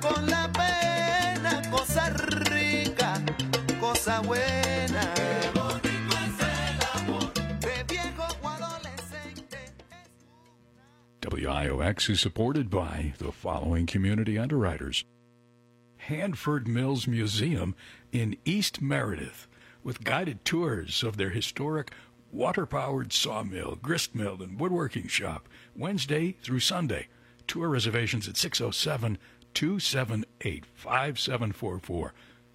con la pena, cosa rica, cosa buena. Qué bonito es el amor de viejo o adolescente. WIOX is supported by the following community underwriters. Hanford Mills Museum in East Meredith, with guided tours of their historic water-powered sawmill, gristmill, and woodworking shop, Wednesday through Sunday. Tour reservations at 607-278-5744.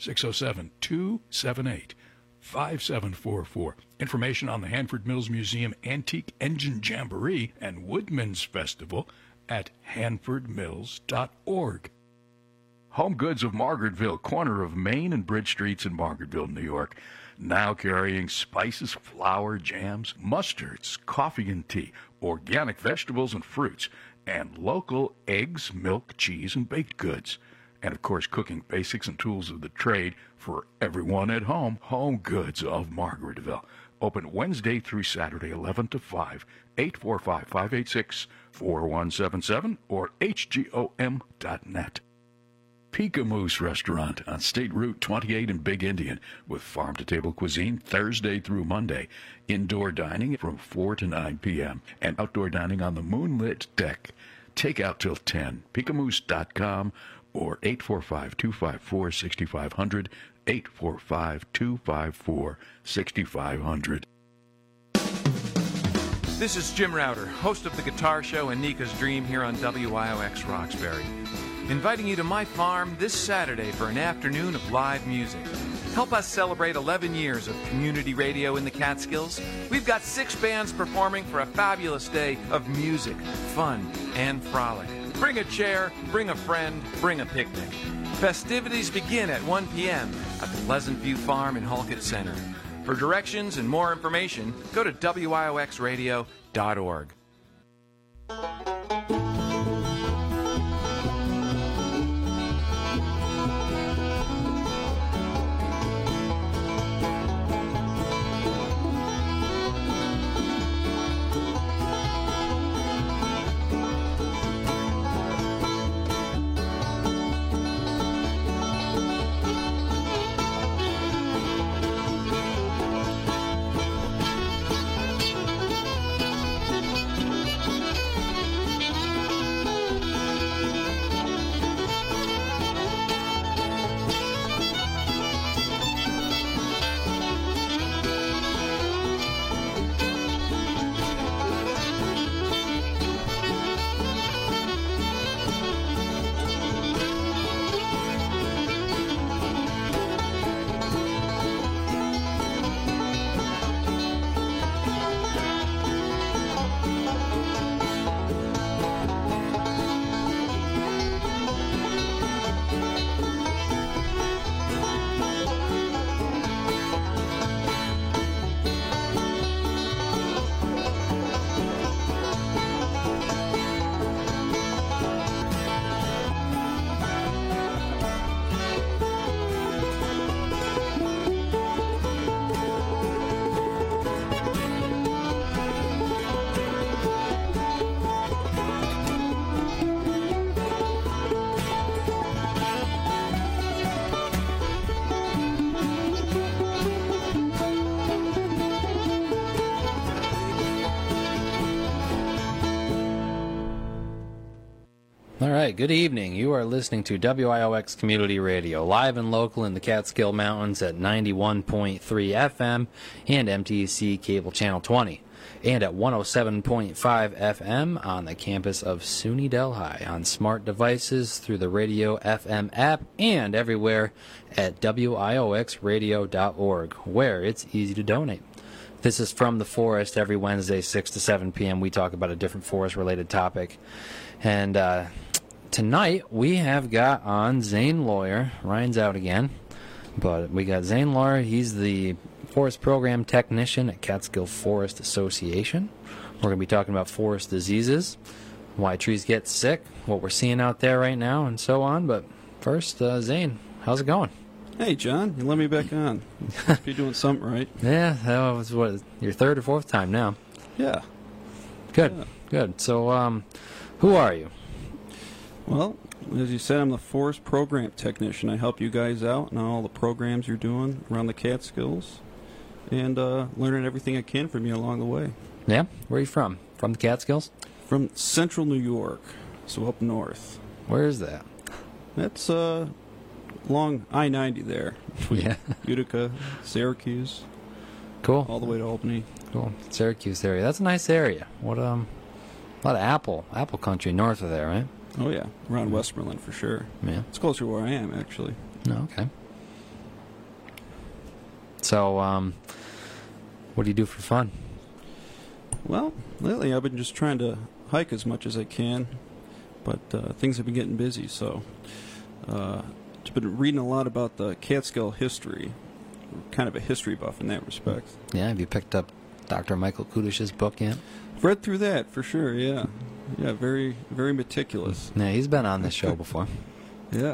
607-278-5744. Information on the Hanford Mills Museum Antique Engine Jamboree and Woodman's Festival at hanfordmills.org. Home Goods of Margaretville, corner of Main and Bridge Streets in Margaretville, New York, now carrying spices, flour, jams, mustards, coffee and tea, organic vegetables and fruits, and local eggs, milk, cheese, and baked goods. And, of course, cooking basics and tools of the trade for everyone at home. Home Goods of Margaretville. Open Wednesday through Saturday, 11 to 5, 845-586-4177 or hgom.net. Pika-Moose Restaurant on State Route 28 in Big Indian with farm-to-table cuisine Thursday through Monday. Indoor dining from 4 to 9 p.m. and outdoor dining on the moonlit deck. Takeout till 10. Pikamoose.com or 845-254-6500, 845-254-6500. This is Jim Router, host of The Guitar Show and Nika's Dream here on WIOX Roxbury. Inviting you to my farm this Saturday for an afternoon of live music. Help us celebrate 11 years of community radio in the Catskills. We've got 6 bands performing for a fabulous day of music, fun, and frolic. Bring a chair, bring a friend, bring a picnic. Festivities begin at 1 p.m. at the Pleasant View Farm in Halkett Center. For directions and more information, go to WIOXradio.org. All right, good evening. You are listening to WIOX Community Radio, live and local in the Catskill Mountains at 91.3 FM and MTC Cable Channel 20, and at 107.5 FM on the campus of SUNY Delhi on smart devices through the Radio FM app and everywhere at WIOXradio.org, where it's easy to donate. This is From the Forest every Wednesday, 6 to 7 p.m. We talk about a different forest-related topic. And tonight we have got on Zane Lawyer. Ryan's out again. But we got Zane Lawyer. He's the Forest Program Technician at Catskill Forest Association. We're going to be talking about forest diseases, why trees get sick, what we're seeing out there right now, and so on. But first, Zane, how's it going? Hey, John, you let me back on. Must be doing something right. Yeah, that was what, your third or fourth time now. Yeah. Good, Yeah. good. So, who are you? Well, as you said, I'm the forest program technician. I help you guys out on all the programs you're doing around the Catskills and learning everything I can from you along the way. Yeah? Where are you from? From the Catskills? From central New York, so up north. Where is that? That's along I-90 there, between Yeah. Utica, Syracuse, Cool. all the way to Albany. Cool. Syracuse area. That's a nice area. What a lot of apple country north of there, right? Oh, yeah, around Westmoreland for sure. Yeah. It's closer to where I am, actually. Oh, okay. So, what do you do for fun? Well, lately I've been just trying to hike as much as I can, but things have been getting busy, so I've been reading a lot about the Catskill history. Kind of a history buff in that respect. Yeah, have you picked up Dr. Michael Kudish's book yet? I've read through that for sure, yeah. Yeah, very, very meticulous. Yeah, he's been on this show before. Yeah.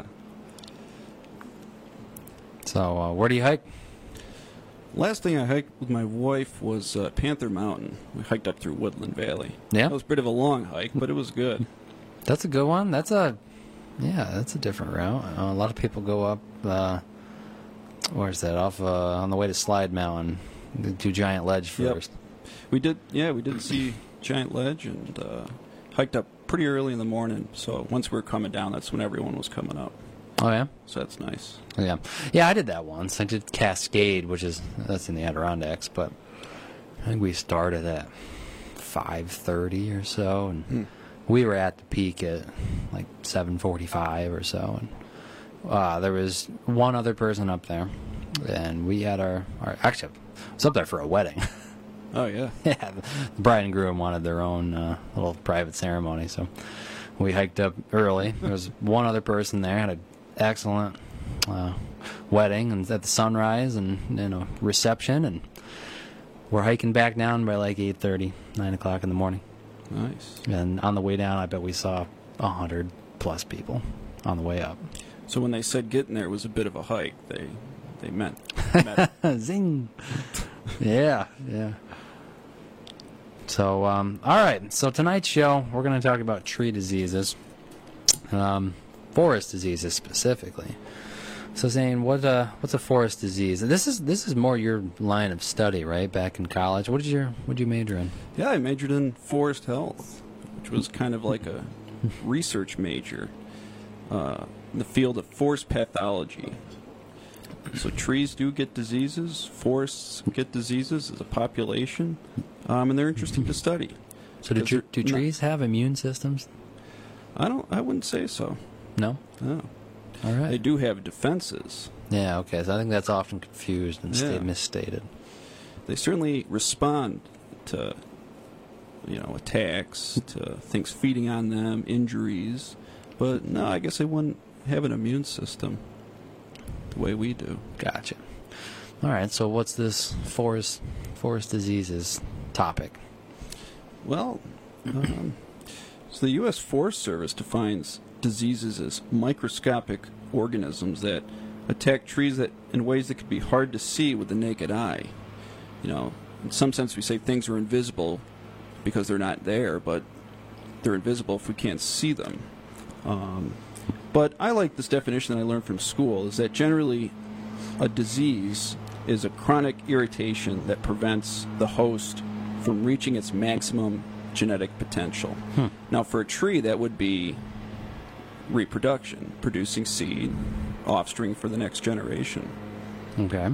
So, where do you hike? Last thing I hiked with my wife was Panther Mountain. We hiked up through Woodland Valley. Yeah? That was a bit of a long hike, but it was good. That's a good one. That's a different route. A lot of people go up, where's that? Off on the way to Slide Mountain. They do Giant Ledge first. We did see Giant Ledge and hiked up pretty early in the morning. So once we were coming down, that's when everyone was coming up. Oh, yeah? So that's nice. Yeah. Yeah, I did that once. I did Cascade, that's in the Adirondacks, but I think we started at 5:30 or so, and we were at the peak at like 7:45 or so, and there was one other person up there, and we had our actually, I was up there for a wedding. Oh, yeah. Yeah, the bride and groom wanted their own little private ceremony, so we hiked up early. There was one other person there, had an excellent wedding and at the sunrise and a reception, and we're hiking back down by like 8:30, 9 o'clock in the morning. Nice. And on the way down, I bet we saw 100 plus people on the way up. So when they said getting there was a bit of a hike, they meant Zing! Yeah. So, all right. So tonight's show, we're going to talk about tree diseases, forest diseases specifically. So, Zane, what's a forest disease? This is more your line of study, right? Back in college, what did you major in? Yeah, I majored in forest health, which was kind of like a research major in the field of forest pathology. So trees do get diseases, forests get diseases as a population, and they're interesting to study. So do trees have immune systems? I wouldn't say so. No? No. All right. They do have defenses. Yeah, okay. So I think that's often confused and Yeah. misstated. They certainly respond to, attacks, to things feeding on them, injuries. But no, I guess they wouldn't have an immune system the way we do. Gotcha. All right, so what's this forest diseases topic? Well, so the U.S. Forest Service defines diseases as microscopic organisms that attack trees in ways that could be hard to see with the naked eye. In some sense we say things are invisible because they're not there, but they're invisible if we can't see them. But I like this definition that I learned from school, is that generally a disease is a chronic irritation that prevents the host from reaching its maximum genetic potential. Now, for a tree, that would be reproduction, producing seed, offspring for the next generation. Okay.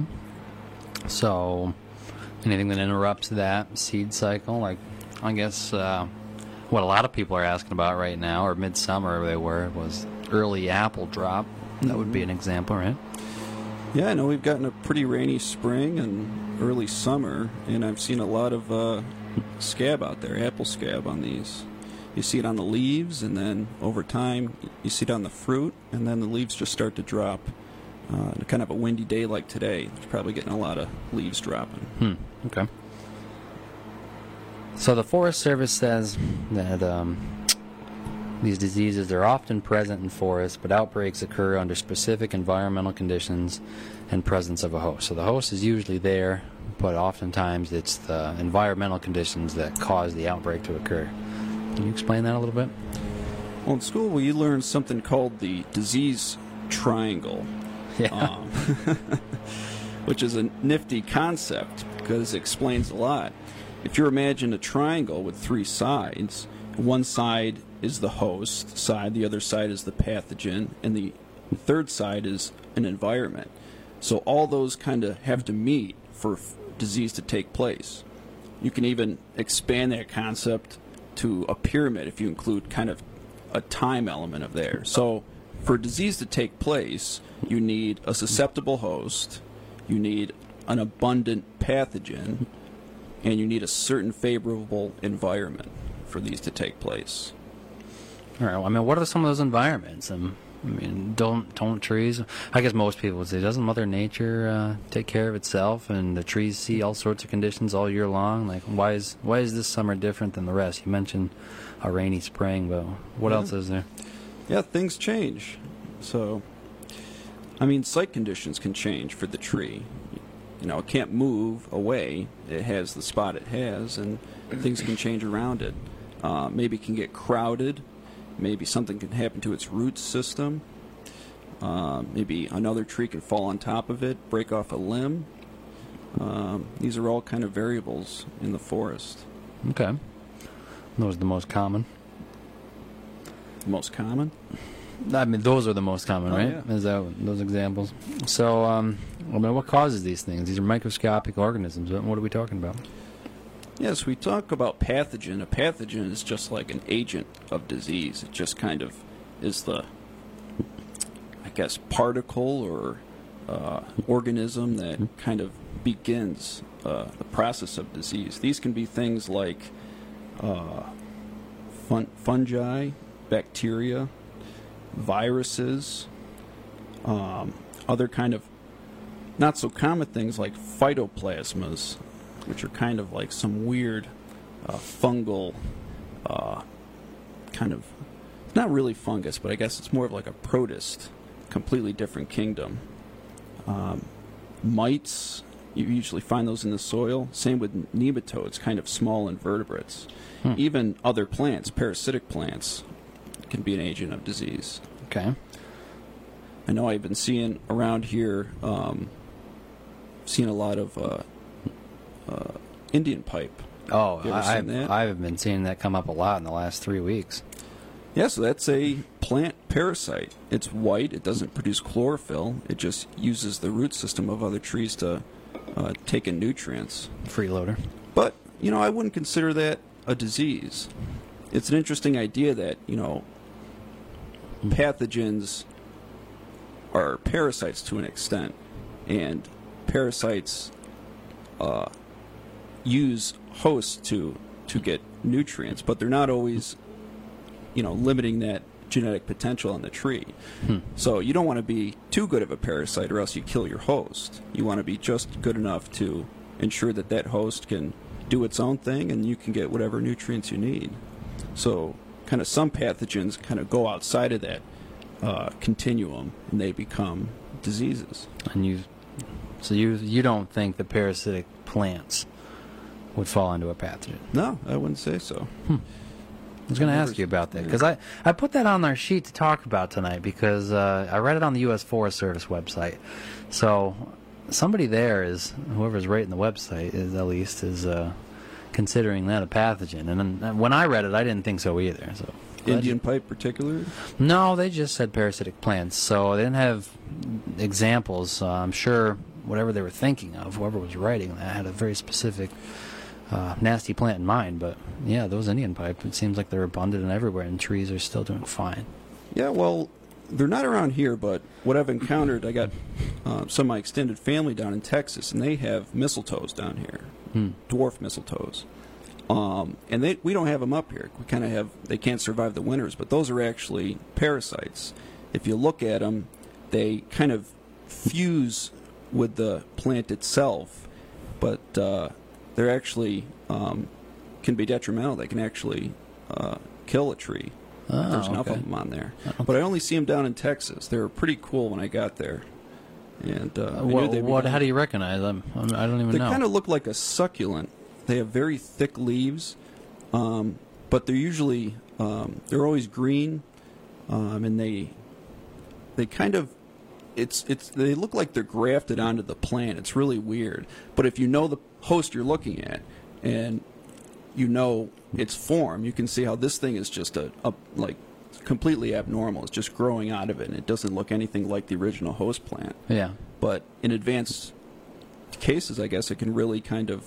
So, anything that interrupts that seed cycle, like, I guess, what a lot of people are asking about right now, or midsummer was early apple drop. That would be an example, right? Yeah, I know we've gotten a pretty rainy spring and early summer, and I've seen a lot of scab out there, apple scab on these. You see it on the leaves, and then over time you see it on the fruit, and then the leaves just start to drop. Kind of a windy day like today, it's probably getting a lot of leaves dropping. Okay. So the Forest Service says that these diseases are often present in forests, but outbreaks occur under specific environmental conditions and presence of a host. So the host is usually there, but oftentimes it's the environmental conditions that cause the outbreak to occur. Can you explain that a little bit? Well, in school we learned something called the disease triangle, Yeah. which is a nifty concept because it explains a lot. If you imagine a triangle with three sides, one side is the host side, the other side is the pathogen, and the third side is an environment. So all those kind of have to meet for disease to take place. You can even expand that concept to a pyramid if you include kind of a time element of there. So for disease to take place, you need a susceptible host, you need an abundant pathogen, and you need a certain favorable environment for these to take place. All right. Well, I mean, what are some of those environments? I mean, don't trees? I guess most people would say, doesn't Mother Nature take care of itself, and the trees see all sorts of conditions all year long? Like, why is this summer different than the rest? You mentioned a rainy spring, but what else is there? Yeah, things change. So, I mean, site conditions can change for the tree. You know, it can't move away. It has the spot it has, and things can change around it. Maybe it can get crowded. Maybe something can happen to its root system. Maybe another tree can fall on top of it, break off a limb. These are all kind of variables in the forest. Okay. Those are the most common. Most common? I mean, those are the most common, Oh, right? yeah. Is that those examples? So, I mean, what causes these things? These are microscopic organisms. What are we talking about? Yes, we talk about pathogen. A pathogen is just like an agent of disease. It just kind of is the, I guess, particle or organism that kind of begins the process of disease. These can be things like fungi, bacteria, viruses, other kind of not so common things like phytoplasmas, which are kind of like some weird fungal kind of, not really fungus, but I guess it's more of like a protist, completely different kingdom. Mites, you usually find those in the soil. Same with nematodes, kind of small invertebrates. Even other plants, parasitic plants, can be an agent of disease. Okay. I know I've been seeing around here, seeing a lot of Indian pipe. Oh, You ever seen that? I've been seeing that come up a lot in the last 3 weeks. Yeah, so that's a plant parasite. It's white. It doesn't produce chlorophyll. It just uses the root system of other trees to take in nutrients. Freeloader. But, you know, I wouldn't consider that a disease. It's an interesting idea that, you know, pathogens are parasites to an extent, and parasites use hosts to get nutrients, but they're not always, you know, limiting that genetic potential on the tree. So you don't want to be too good of a parasite, or else you kill your host. You want to be just good enough to ensure that that host can do its own thing, and you can get whatever nutrients you need. So kind of some pathogens kind of go outside of that continuum, and they become diseases. And you don't think the parasitic plants would fall into a pathogen? No, I wouldn't say so. I was going to ask you about that, because I put that on our sheet to talk about tonight, because I read it on the U.S. Forest Service website. So somebody there is, whoever's writing the website is, at least, is considering that a pathogen. And then when I read it, I didn't think so either. So Indian pipe particularly? no, they just said parasitic plants, so they didn't have examples. I'm sure whatever they were thinking of, whoever was writing that, had a very specific nasty plant in mind. But yeah, those Indian pipe, it seems like they're abundant and everywhere, and trees are still doing fine. Yeah, well, they're not around here, but what I've encountered, I got some of my extended family down in Texas, and they have mistletoes down here, dwarf mistletoes. And we don't have them up here. We kind of have, they can't survive the winters, but those are actually parasites. If you look at them, they kind of fuse with the plant itself, but they're actually can be detrimental. They can actually kill a tree. Oh, There's enough okay. of them on there. But I only see them down in Texas. They were pretty cool when I got there. And I knew they'd be down. How do you recognize them? I don't even They know. kind of look like a succulent. They have very thick leaves, but they're usually they're always green. and they kind of they look like they're grafted onto the plant. It's really weird. But if you know the host you're looking at and you know its form, you can see how this thing is just a like completely abnormal. It's just growing out of it, and it doesn't look anything like the original host plant. Yeah. But in advanced cases, I guess it can really kind of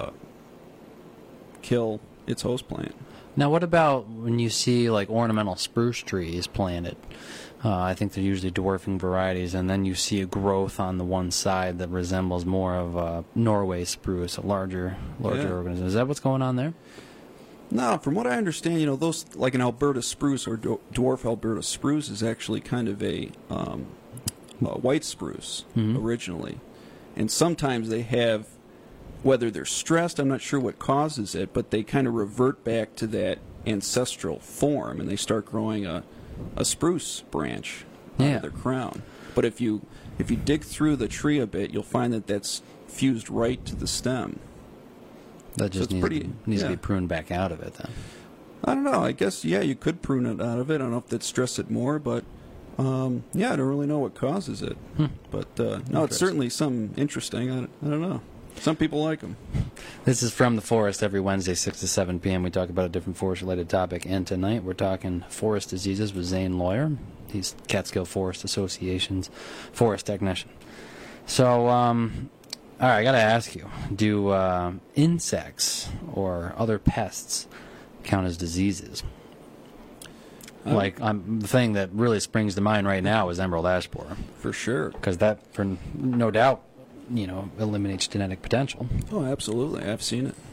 kill its host plant. Now, what about when you see like ornamental spruce trees planted? I think they're usually dwarfing varieties, and then you see a growth on the one side that resembles more of a Norway spruce, a larger organism. Is that what's going on there? No, from what I understand, those like an Alberta spruce or dwarf Alberta spruce is actually kind of a white spruce originally, and sometimes they have, whether they're stressed, I'm not sure what causes it, but they kind of revert back to that ancestral form, and they start growing a spruce branch out of their crown. But if you dig through the tree a bit, you'll find that that's fused right to the stem. That just needs to be pruned back out of it, then. I don't know. I guess, you could prune it out of it. I don't know if that'd stress it more, but, I don't really know what causes it. But, no, it's certainly something interesting. I don't know. Some people like them. This is From the Forest every Wednesday, 6 to 7 p.m. We talk about a different forest-related topic, and tonight we're talking forest diseases with Zane Lawyer. He's Catskill Forest Association's forest technician. So, all right, I got to ask you, do insects or other pests count as diseases? The thing that really springs to mind right now is emerald ash borer. For sure. Because that, for no doubt, eliminates genetic potential. Oh, absolutely. I've seen it.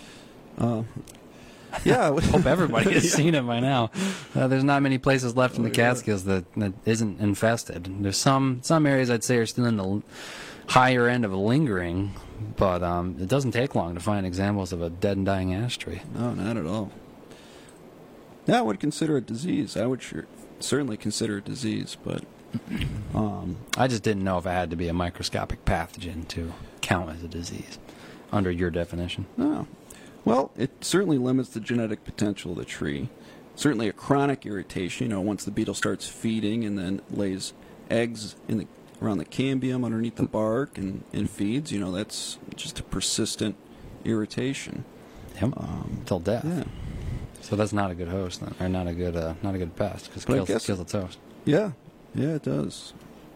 Yeah. I hope everybody has seen it by now. There's not many places left in the Catskills that isn't infested. There's some areas I'd say are still in the higher end of lingering, but it doesn't take long to find examples of a dead and dying ash tree. No, not at all. Yeah, I would consider it disease. I would certainly consider it disease, but I just didn't know if it had to be a microscopic pathogen to count as a disease under your definition. No. Well, it certainly limits the genetic potential of the tree. Certainly a chronic irritation, once the beetle starts feeding and then lays eggs around the cambium underneath the bark and feeds, that's just a persistent irritation. Yep. Till death. Yeah. So that's not a good host, then, or not a good pest, because it kills its host. Yeah. Yeah, it does.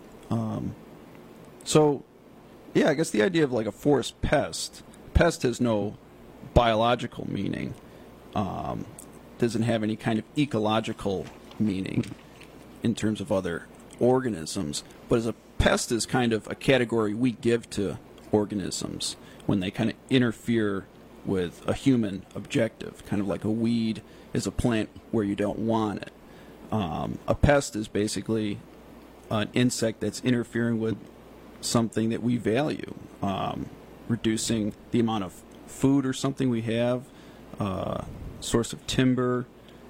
So, I guess the idea of like a forest pest has no biological meaning. Doesn't have any kind of ecological meaning in terms of other organisms. But as a pest is kind of a category we give to organisms when they kind of interfere with a human objective, kind of like a weed is a plant where you don't want it. A pest is basically an insect that's interfering with something that we value, reducing the amount of food or something we have, source of timber.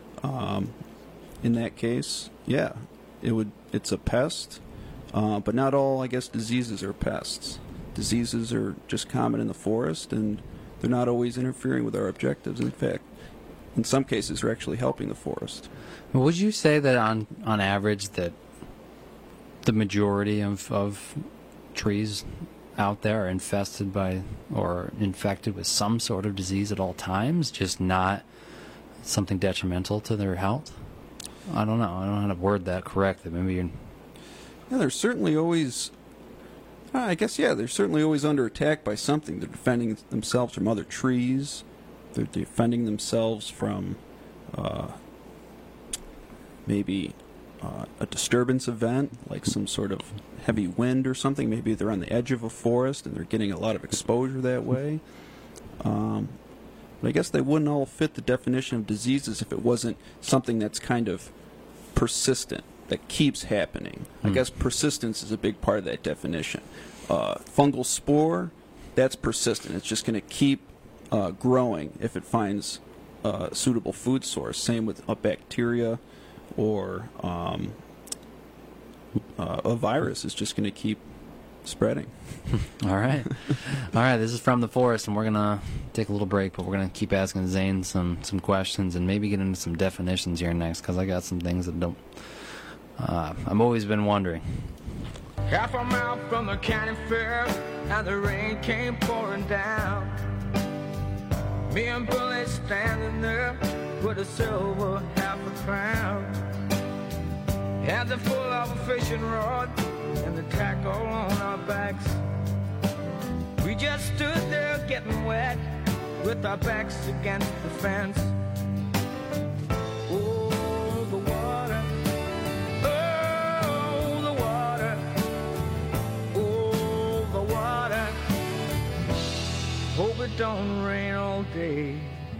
In that case, it's a pest. But not all, I guess, diseases are pests. Diseases are just common in the forest, and they're not always interfering with our objectives. In fact, in some cases, they're actually helping the forest. Would you say that on average that the majority of trees out there are infested by or infected with some sort of disease at all times, just not something detrimental to their health? I don't know. I don't know how to word that correctly. Maybe you're... Yeah, they're certainly always... they're certainly always under attack by something. They're defending themselves from other trees. They're defending themselves from maybe a disturbance event, like some sort of heavy wind or something. Maybe they're on the edge of a forest and they're getting a lot of exposure that way. But I guess they wouldn't all fit the definition of diseases if it wasn't something that's kind of persistent, that keeps happening. I guess persistence is a big part of that definition. Fungal spore, that's persistent. It's just going to keep growing if it finds a suitable food source. Same with a bacteria or a virus is just going to keep spreading. All right. All right, this is From the Forest, and we're going to take a little break, but we're going to keep asking Zane some questions and maybe get into some definitions here next, because I got some things that don't... I've always been wondering. Half a mile from the county fair, and the rain came pouring down. Me and Billy standing there with a silver half a crown. Hands are full of a fishing rod and the tackle on our backs. We just stood there getting wet with our backs against the fence. Oh, the water. Oh, the water. Oh, the water. Hope it don't rain all day.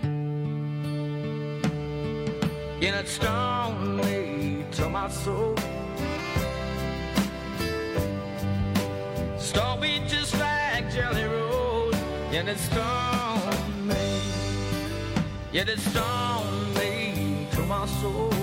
And it stung me to my soul. Stung me just like Jelly Roll. And it stung me. Yet it stung me to my soul.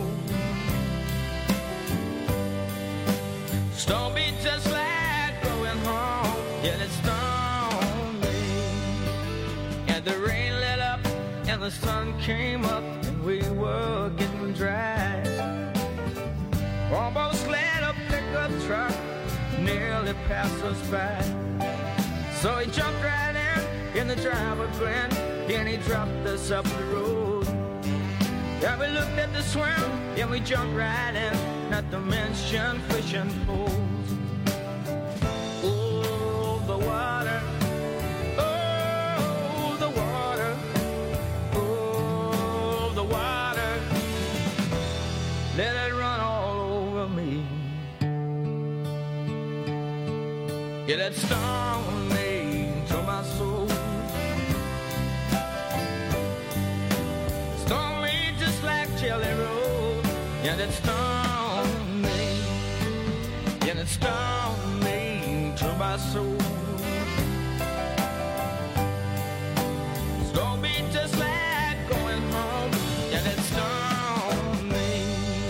Stung me just like going home. Yet it stung me. And the rain let up and the sun came up. We were getting dry. Almost let a pickup truck nearly pass us by. So he jumped right in the driver grinned, and he dropped us up the road. Yeah, we looked at the swim, and we jumped right in, not to mention fishing poles. Oh, the water. Oh, the water. Oh, the water. Let it run all over me. Yeah, it stung me to my soul. Stung me just like Jelly Roll. Yeah, it stung me. Yeah, it stung me to my soul. Stung me just like going home. Yeah, it stung me.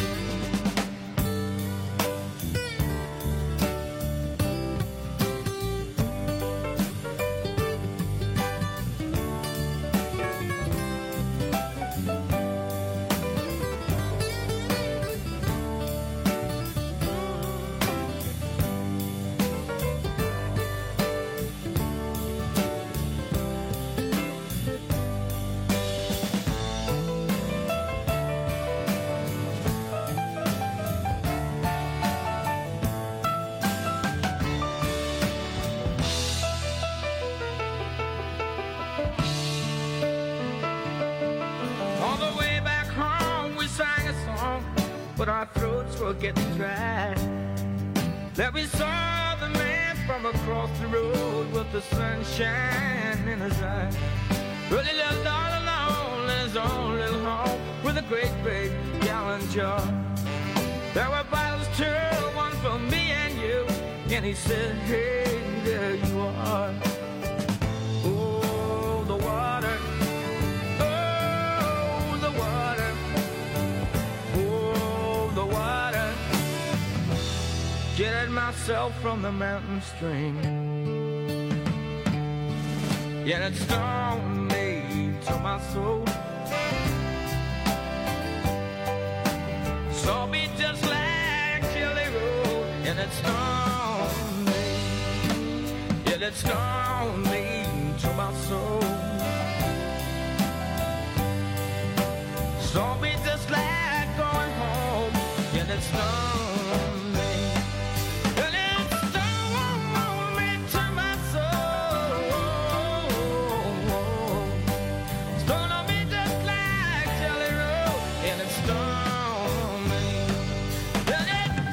On the way back home, we sang a song, but our throats were getting dry. Then we saw the man from across the road with the sunshine in his eye. But he lived all alone in his own little home with a great big gallon jar. There were bottles too, one for me and you. And he said, hey, there you are. Oh, the water. Oh, the water. Oh, the water. Jetted myself from the mountain stream. Yet it stung me to my soul. Saw me just like Jelly Roll. And it stung me. Yet it stung me to my soul. Saw me just like going home. Yet it stung me. And it stung me to my soul. Stung me just like Jelly Roll. And it stung me. And it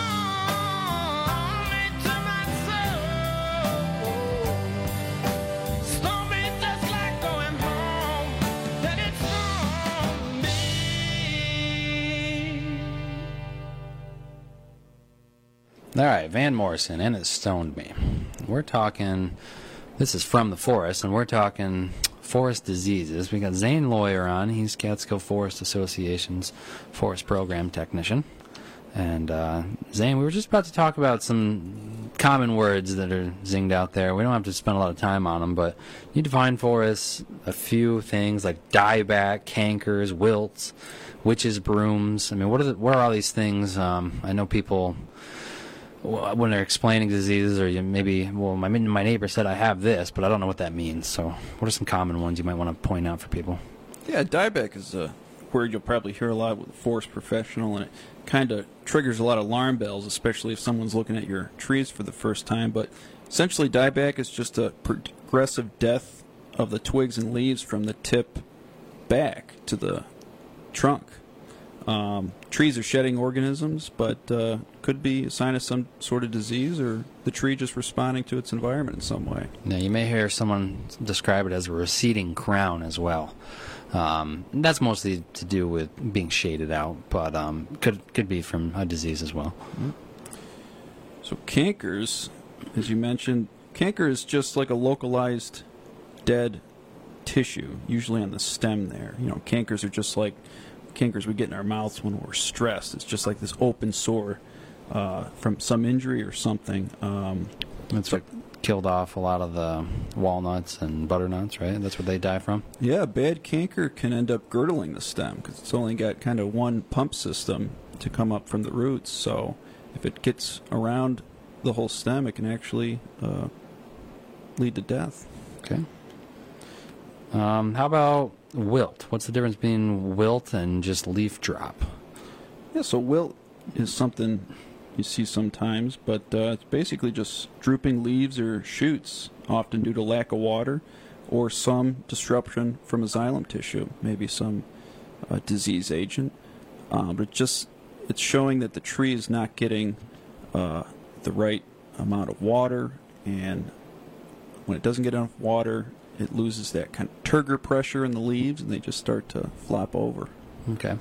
stung me to my soul. Stung me just like going home. And it stung me. All right, Van Morrison, and it stoned me. We're talking, this is From the Forest, and we're talking forest diseases. We got Zane Lawyer on. He's Catskill Forest Association's forest program technician. And Zane, we were just about to talk about some common words that are zinged out there. We don't have to spend a lot of time on them, but you define for us a few things like dieback, cankers, wilts, witches' brooms. I mean, what are all these things? I know people, when they're explaining diseases, or my neighbor said I have this, but I don't know what that means. So what are some common ones you might want to point out for people? Yeah, dieback is a word you'll probably hear a lot with a forest professional, and it kind of triggers a lot of alarm bells, especially if someone's looking at your trees for the first time. But essentially, dieback is just a progressive death of the twigs and leaves from the tip back to the trunk. Trees are shedding organisms, but could be a sign of some sort of disease, or the tree just responding to its environment in some way. Now, you may hear someone describe it as a receding crown as well. That's mostly to do with being shaded out, but could be from a disease as well. So cankers, as you mentioned, canker is just like a localized dead tissue, usually on the stem there. You know, cankers are just like cankers we get in our mouths when we're stressed. It's just like this open sore from some injury or something. That's what killed off a lot of the walnuts and butternuts, right? That's what they die from? Yeah, bad canker can end up girdling the stem because it's only got kind of one pump system to come up from the roots. So if it gets around the whole stem, it can actually lead to death. Okay. How about wilt? What's the difference between wilt and just leaf drop? Yeah, so wilt is something you see sometimes, but it's basically just drooping leaves or shoots, often due to lack of water or some disruption from a xylem tissue, maybe some disease agent. But it's showing that the tree is not getting the right amount of water, and when it doesn't get enough water, it loses that kind of turgor pressure in the leaves, and they just start to flop over. Okay.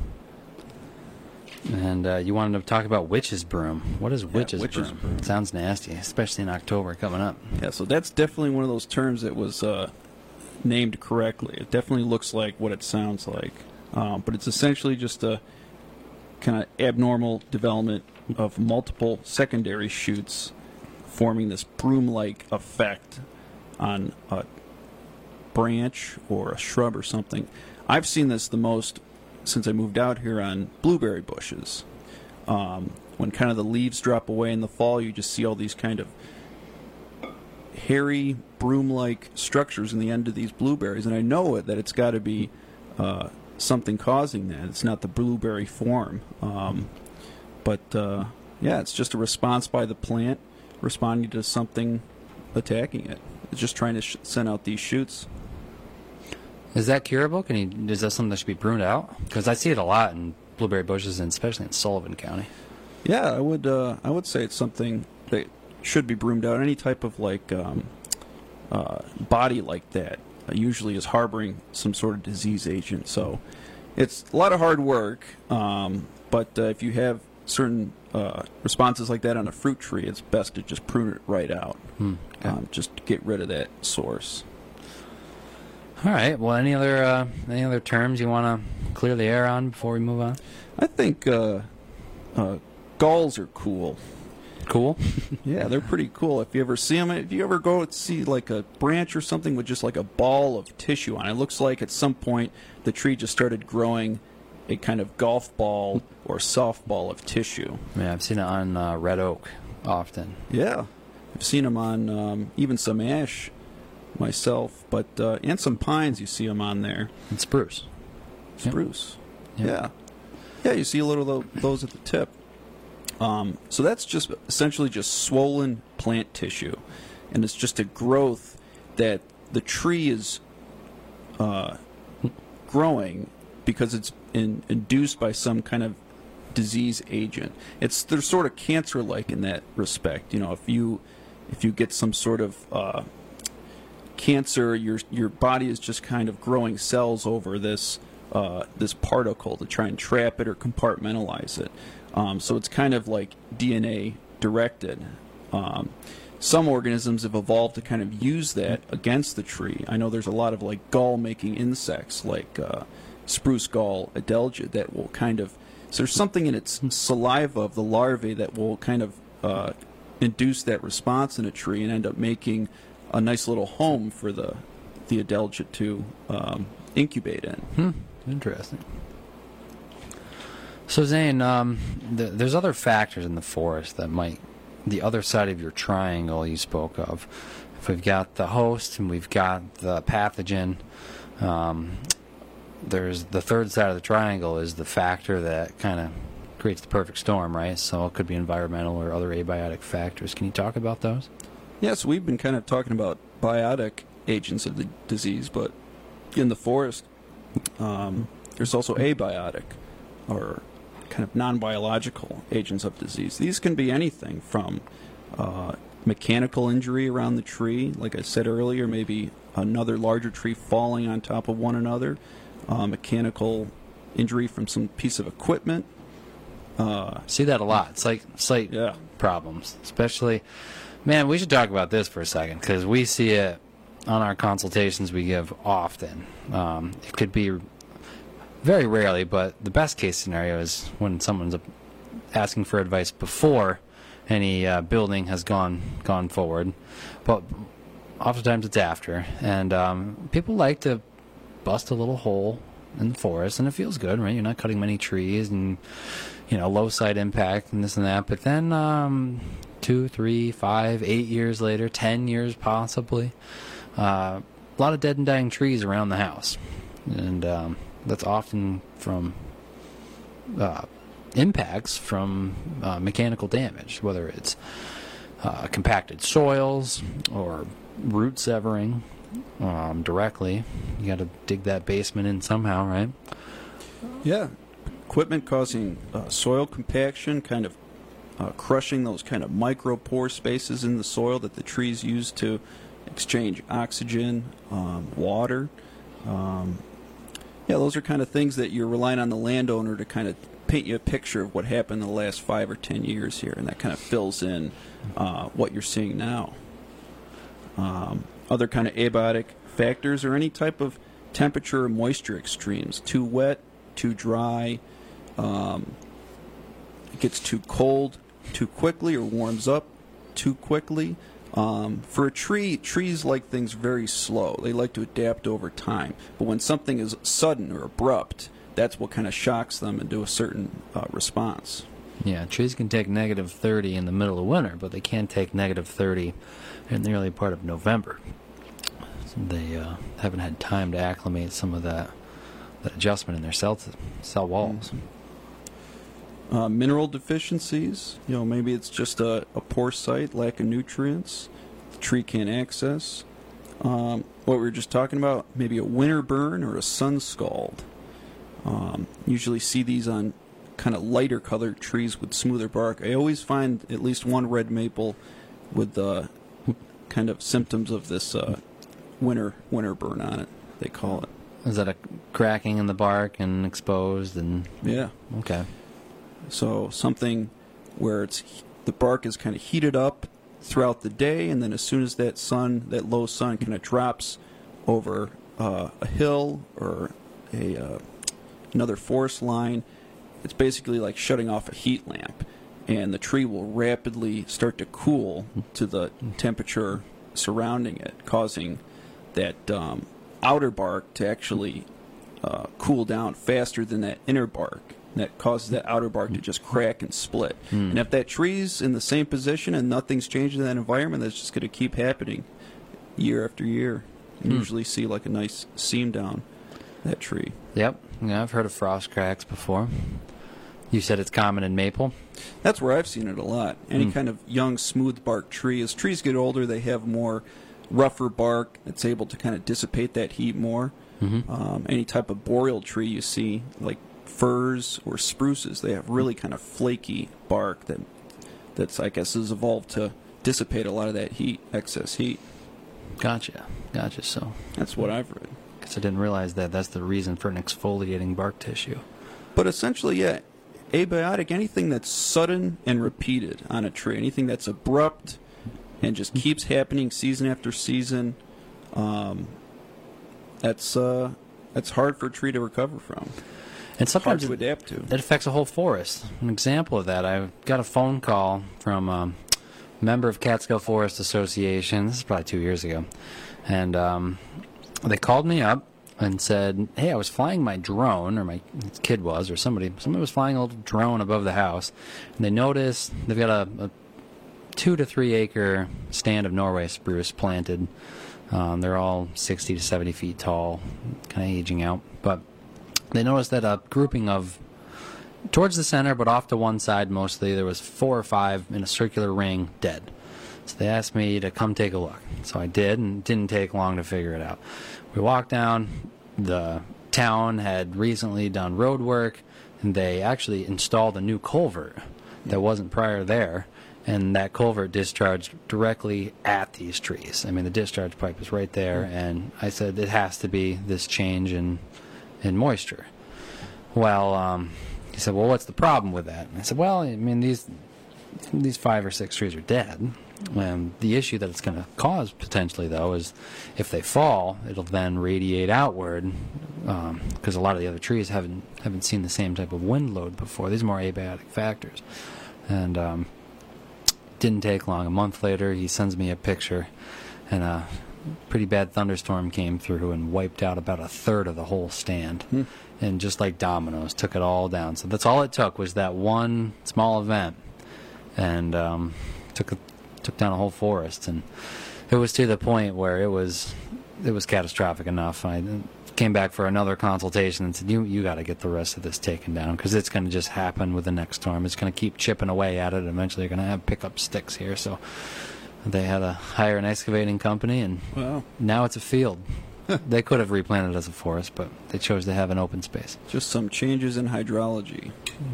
And you wanted to talk about witch's broom. What is witch's broom? It sounds nasty, especially in October coming up. Yeah, so that's definitely one of those terms that was named correctly. It definitely looks like what it sounds like. But it's essentially just a kind of abnormal development of multiple secondary shoots forming this broom-like effect on a branch or a shrub or something. I've seen this the most since I moved out here on blueberry bushes. When kind of the leaves drop away in the fall, you just see all these kind of hairy, broom-like structures in the end of these blueberries, and I know that it's got to be something causing that. It's not the blueberry form. But it's just a response by the plant responding to something attacking it. It's just trying to send out these shoots. Is that curable? Is that something that should be pruned out? Because I see it a lot in blueberry bushes, and especially in Sullivan County. Yeah, I would say it's something that should be broomed out. Any type of body like that usually is harboring some sort of disease agent. So it's a lot of hard work. But if you have certain responses like that on a fruit tree, it's best to just prune it right out. Okay. Just to get rid of that source. All right. Well, any other terms you want to clear the air on before we move on? I think galls are cool. Cool? Yeah, they're pretty cool. If you ever see them, if you ever go and see like a branch or something with just like a ball of tissue on it, it looks like at some point the tree just started growing a kind of golf ball or softball of tissue. Yeah, I've seen it on red oak often. Yeah, I've seen them on even some ash myself, but and some pines you see them on there. And spruce. Spruce. Yep. Yeah, you see a little of those at the tip. So that's just essentially just swollen plant tissue, and it's just a growth that the tree is growing because it's induced by some kind of disease agent. They're sort of cancer-like in that respect. You know, if you get some sort of cancer, your body is just kind of growing cells over this particle to try and trap it or compartmentalize it. So it's kind of like DNA directed. Some organisms have evolved to kind of use that against the tree. I know there's a lot of like gall-making insects, like spruce gall adelgid, that will kind of. So there's something in its saliva of the larvae that will kind of induce that response in a tree and end up making a nice little home for the adelgid to incubate in. Interesting. So Zane, there's other factors in the forest that might, the other side of your triangle you spoke of. If we've got the host and we've got the pathogen, there's the third side of the triangle is the factor that kind of creates the perfect storm, right? So it could be environmental or other abiotic factors. Can you talk about those? Yes, we've been kind of talking about biotic agents of the disease, but in the forest, there's also abiotic, or kind of non-biological agents of disease. These can be anything from mechanical injury around the tree, like I said earlier, maybe another larger tree falling on top of one another, mechanical injury from some piece of equipment. See that a lot. It's like site problems, especially. Man, we should talk about this for a second, because we see it on our consultations we give often. It could be very rarely, but the best case scenario is when someone's asking for advice before any building has gone forward. But oftentimes it's after. And people like to bust a little hole in the forest, and it feels good, right? You're not cutting many trees and, low site impact and this and that. But then 2, 3, 5, 8 years later, 10 years possibly, a lot of dead and dying trees around the house. And that's often from impacts from mechanical damage, whether it's compacted soils or root severing directly. You got to dig that basement in somehow, right? Yeah. Equipment causing soil compaction, kind of crushing those kind of micropore spaces in the soil that the trees use to exchange oxygen, water. Those are kind of things that you're relying on the landowner to kind of paint you a picture of what happened in the last 5 or 10 years here, and that kind of fills in what you're seeing now. Other kind of abiotic factors are any type of temperature or moisture extremes. Too wet, too dry, it gets too cold too quickly or warms up too quickly. For a tree, trees like things very slow. They like to adapt over time. But when something is sudden or abrupt, that's what kind of shocks them into a certain response. Yeah, trees can take negative 30 in the middle of winter, but they can't take negative 30 in the early part of November. So they haven't had time to acclimate some of that adjustment in their cell walls. Mineral deficiencies, maybe it's just a poor site, lack of nutrients, the tree can't access. What we were just talking about, maybe a winter burn or a sun scald. Usually see these on kind of lighter colored trees with smoother bark. I always find at least one red maple with kind of symptoms of this winter burn on it, they call it. Is that a cracking in the bark and exposed? And yeah. Okay. So something where the bark is kind of heated up throughout the day, and then as soon as that low sun kind of drops over a hill or another forest line, it's basically like shutting off a heat lamp, and the tree will rapidly start to cool to the temperature surrounding it, causing that outer bark to actually cool down faster than that inner bark. That causes that outer bark to just crack and split. And if that tree's in the same position and nothing's changed in that environment, that's just going to keep happening year after year. You usually see like a nice seam down that tree. Yep. Yeah, I've heard of frost cracks before. You said it's common in maple? That's where I've seen it a lot. Any kind of young, smooth bark tree. As trees get older, they have more rougher bark that's able to kind of dissipate that heat more. Any type of boreal tree you see, like firs or spruces, they have really kind of flaky bark that's I guess has evolved to dissipate a lot of that excess heat. Gotcha. So that's what I've read. Because I didn't realize that's the reason for an exfoliating bark tissue. But essentially, yeah, abiotic, anything that's sudden and repeated on a tree, anything that's abrupt and just keeps happening season after season, that's hard for a tree to recover from. And sometimes hard to adapt to. It affects a whole forest. An example of that, I got a phone call from member of Catskill Forest Association. This is probably 2 years ago. And they called me up and said, hey, I was flying my drone, or my kid was, or somebody was flying a little drone above the house, and they noticed they've got a 2 to 3 acre stand of Norway spruce planted. They're all 60 to 70 feet tall, kind of aging out. But they noticed that a grouping of, towards the center, but off to one side mostly, there was 4 or 5 in a circular ring dead. So they asked me to come take a look. So I did, and it didn't take long to figure it out. We walked down. The town had recently done road work, and they actually installed a new culvert that wasn't prior there. And that culvert discharged directly at these trees. I mean, the discharge pipe is right there, and I said it has to be this change in moisture. Well, he said, well, what's the problem with that? And I said, well, I mean, these 5 or 6 trees are dead. The issue that it's going to cause potentially, though, is if they fall, it'll then radiate outward, because a lot of the other trees haven't seen the same type of wind load before. These are more abiotic factors. And didn't take long. A month later, he sends me a picture, and a pretty bad thunderstorm came through and wiped out about a third of the whole stand. And just like dominoes, took it all down. So that's all it took, was that one small event, and took down a whole forest. And it was to the point where it was catastrophic enough. I came back for another consultation and said, you got to get the rest of this taken down, because it's going to just happen with the next storm. It's going to keep chipping away at it. Eventually you're going to have pickup sticks here. So they had to hire an excavating company, and now it's a field. They could have replanted it as a forest, but they chose to have an open space. Just some changes in hydrology.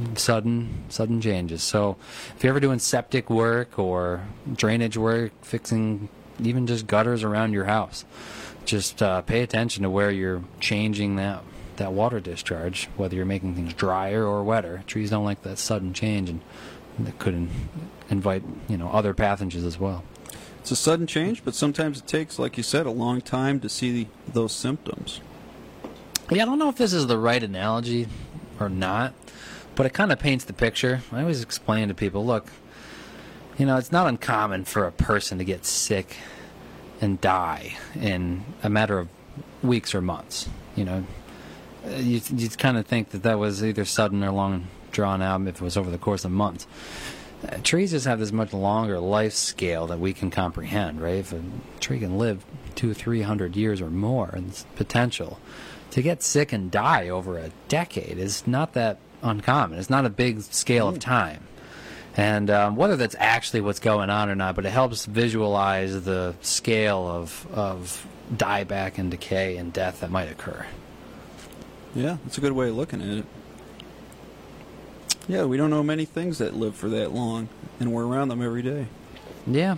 Sudden changes. So if you're ever doing septic work or drainage work, fixing even just gutters around your house, just pay attention to where you're changing that water discharge, whether you're making things drier or wetter. Trees don't like that sudden change, and that could invite other pathogens as well. It's a sudden change, but sometimes it takes, like you said, a long time to see those symptoms. Yeah, I don't know if this is the right analogy or not, but it kind of paints the picture. I always explain to people, look, it's not uncommon for a person to get sick and die in a matter of weeks or months. You kind of think that was either sudden or long drawn out if it was over the course of months. Trees just have this much longer life scale that we can comprehend, right? If a tree can live 200-300 years or more, and its potential to get sick and die over a decade is not that uncommon. It's not a big scale of time. And whether that's actually what's going on or not, but it helps visualize the scale of dieback and decay and death that might occur. Yeah, that's a good way of looking at it. Yeah, we don't know many things that live for that long, and we're around them every day. Yeah.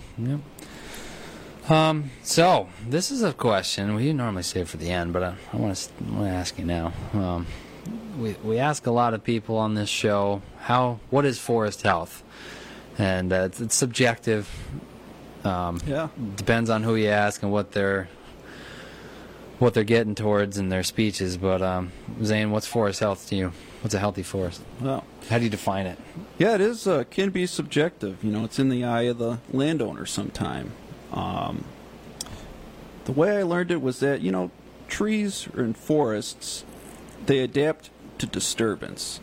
So, this is a question we normally save for the end, but I want to ask you now. We ask a lot of people on this show, what is forest health? And it's subjective. Depends on who you ask and what they're getting towards in their speeches. But Zane, what's forest health to you? What's a healthy forest? Well, how do you define it? Yeah, it is can be subjective. It's in the eye of the landowner sometime. The way I learned it was that trees and forests, they adapt to disturbance.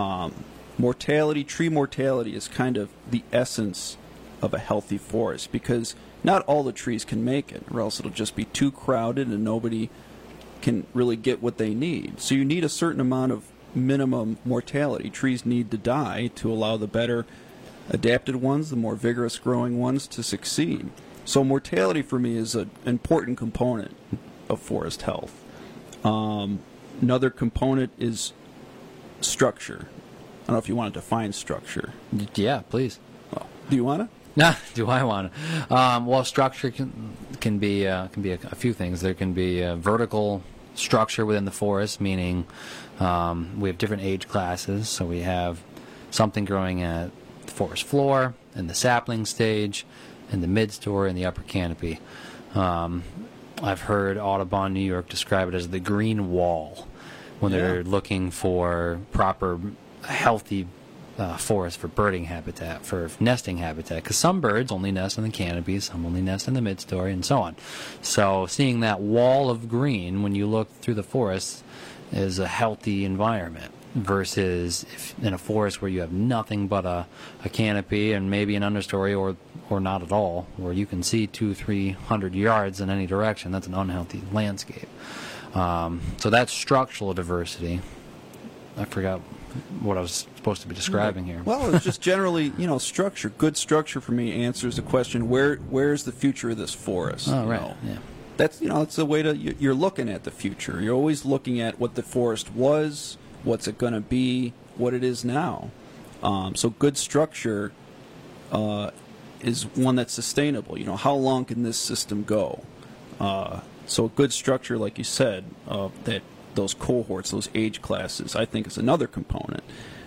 Tree mortality is kind of the essence of a healthy forest, because not all the trees can make it, or else it'll just be too crowded and nobody can really get what they need. So you need a certain amount of minimum mortality. Trees need to die to allow the better adapted ones, the more vigorous growing ones, to succeed. So mortality for me is an important component of forest health. Another component is structure. I don't know if you want to define structure. Yeah, please. Well, do you want to? No, do I want to? Well, structure can be a few things. There can be a vertical structure within the forest, meaning we have different age classes. So we have something growing at the forest floor, in the sapling stage, in the mid-story, and the upper canopy. I've heard Audubon New York describe it as the green wall when they're looking for proper, healthy forest for birding habitat, for nesting habitat, because some birds only nest in the canopies, some only nest in the mid-story, and so on. So seeing that wall of green when you look through the forest is a healthy environment, versus if in a forest where you have nothing but a canopy and maybe an understory or not at all, where you can see 200-300 yards in any direction. That's an unhealthy landscape. So that's structural diversity. I forgot what I was supposed to be describing here. Well, it's just generally, structure. Good structure for me answers the question, where's the future of this forest? Oh, right. Yeah. That's, it's the way you're looking at the future. You're always looking at what the forest was, what's it going to be, what it is now. So good structure is one that's sustainable. How long can this system go? So a good structure, like you said, that those cohorts, those age classes, I think is another component.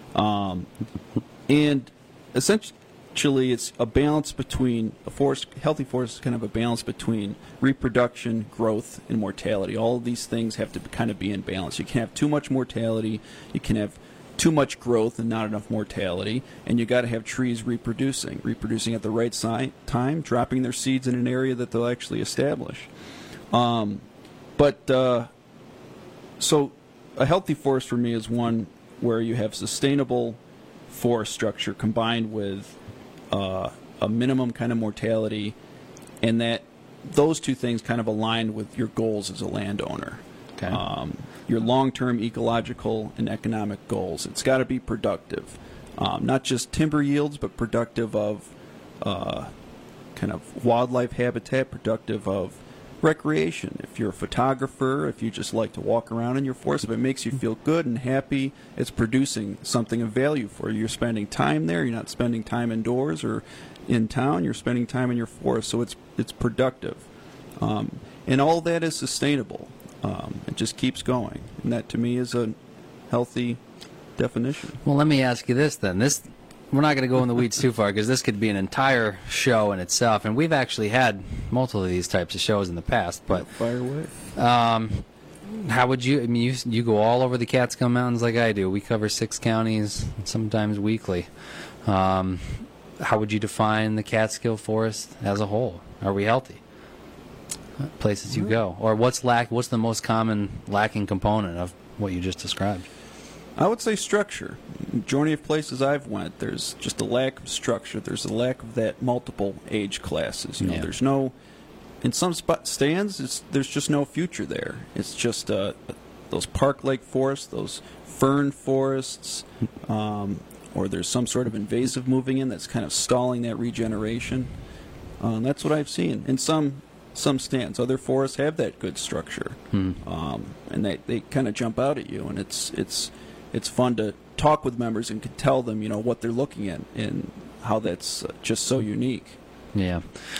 And essentially it's a balance between healthy forest is kind of a balance between reproduction, growth, and mortality. All of these things have to kind of be in balance. You can have too much mortality, you can have too much growth and not enough mortality, and you got to have trees reproducing at the right time, dropping their seeds in an area that they'll actually establish. So a healthy forest for me is one where you have sustainable forest structure combined with a minimum kind of mortality, and that those two things kind of align with your goals as a landowner. Okay. Your long-term ecological and economic goals. It's got to be productive, not just timber yields, but productive of kind of wildlife habitat, productive of recreation. If you're a photographer, if you just like to walk around in your forest, if it makes you feel good and happy, it's producing something of value for you. You're spending time there. You're not spending time indoors or in town. You're spending time in your forest, so it's productive. And all that is sustainable. It just keeps going. And that, to me, is a healthy definition. Well, let me ask you this, then. We're not going to go in the weeds too far, because this could be an entire show in itself, and we've actually had multiple of these types of shows in the past. But fire away. How would you? I mean, you go all over the Catskill Mountains like I do. We cover 6 counties, sometimes weekly. How would you define the Catskill Forest as a whole? Are we healthy? Places you go, or what's the most common lacking component of what you just described? I would say structure. Majority of places I've went, there's just a lack of structure. There's a lack of that multiple age classes. There's no, in some stands, there's just no future there. It's just those park-like forests, those fern forests, or there's some sort of invasive moving in that's kind of stalling that regeneration. That's what I've seen in some stands. Other forests have that good structure, and they kind of jump out at you, and it's fun to talk with members and can tell them, what they're looking at and how that's just so unique. Yeah.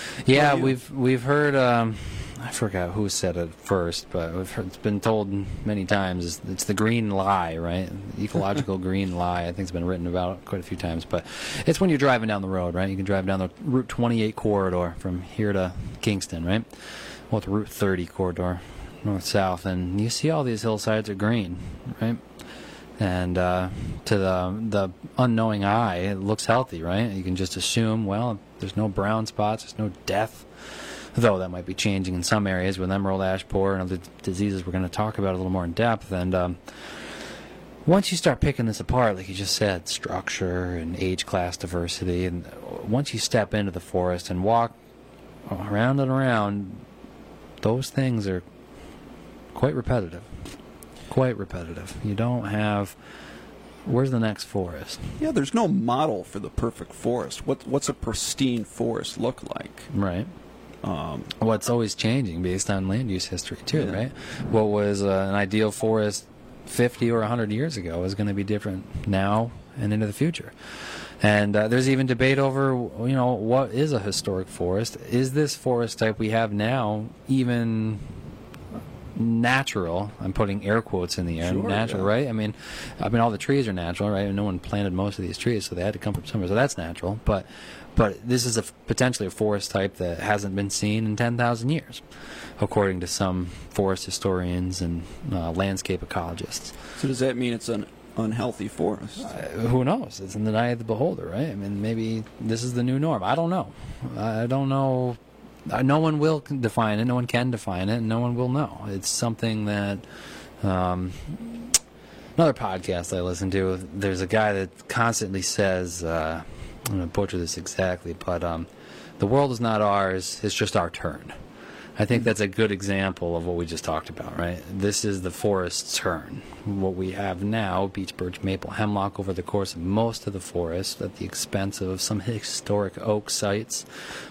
We've heard. I forgot who said it first, but it's been told many times. It's the green lie, right? The ecological green lie. I think it's been written about quite a few times. But it's when you're driving down the road, right? You can drive down the Route 28 corridor from here to Kingston, right? Well, the Route 30 corridor, north-south, and you see all these hillsides are green, right? And to the unknowing eye, it looks healthy, right? You can just assume, well, there's no brown spots, there's no death. Though that might be changing in some areas with emerald ash borer and other diseases we're going to talk about a little more in depth. And once you start picking this apart, like you just said, structure and age class diversity, and once you step into the forest and walk around and around, those things are quite repetitive. Quite repetitive. You don't have... Where's the next forest? Yeah, there's no model for the perfect forest. What's a pristine forest look like? Right. Well, it's always changing based on land use history, too, right? What was an ideal forest 50 or 100 years ago is going to be different now and into the future. And there's even debate over, what is a historic forest? Is this forest type we have now even natural? I'm putting air quotes in the air. Sure, natural, right? I mean, all the trees are natural, right? No one planted most of these trees, so they had to come from somewhere. So that's natural. But this is potentially a forest type that hasn't been seen in 10,000 years, according to some forest historians and landscape ecologists. So does that mean it's an unhealthy forest. Who knows? It's in the eye of the beholder, right? I mean, maybe this is the new norm. I don't know. I don't know. No one will define it. No one can define it. And no one will know. It's something that another podcast I listen to, there's a guy that constantly says, I'm going to butcher this exactly, but the world is not ours. It's just our turn. I think that's a good example of what we just talked about, right? This is the forest's turn. What we have now, beech, birch, maple, hemlock, over the course of most of the forest, at the expense of some historic oak sites,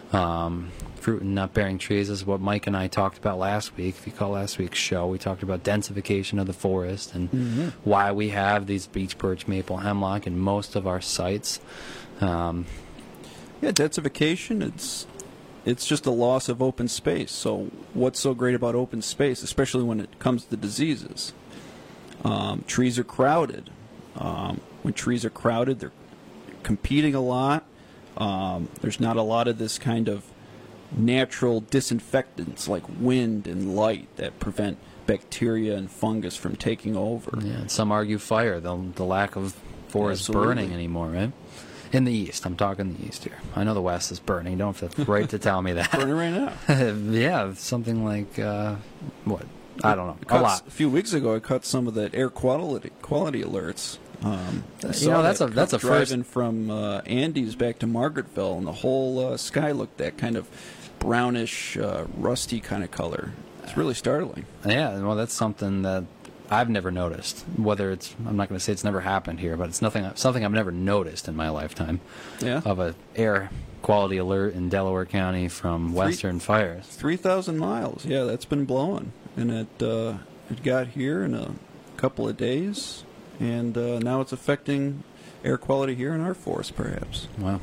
fruit and nut-bearing trees, is what Mike and I talked about last week. If you call last week's show, we talked about densification of the forest and why we have these beech, birch, maple, hemlock in most of our sites. Yeah, densification, it's just a loss of open space. So what's so great about open space, especially when it comes to diseases? Trees are crowded. When trees are crowded, they're competing a lot. There's not a lot of this kind of natural disinfectants like wind and light that prevent bacteria and fungus from taking over. Yeah, and some argue fire, the lack of forest burning anymore, right? In the East. I'm talking the East here. I know the West is burning. You don't have to right to tell me that. Burning right now. Yeah, something like, what? I don't know. A lot. A few weeks ago, I caught some of the air quality alerts. That's a driving from Andes back to Margaretville, and the whole sky looked that kind of brownish, rusty kind of color. It's really startling. Yeah, well, that's something that I've never noticed. Whether it's, I'm not going to say it's never happened here, but it's something I've never noticed in my lifetime. Yeah. Of an air quality alert in Delaware County from Western fires. 3,000 miles. Yeah, that's been blowing, and it got here in a couple of days, and now it's affecting air quality here in our forest, perhaps. Wow.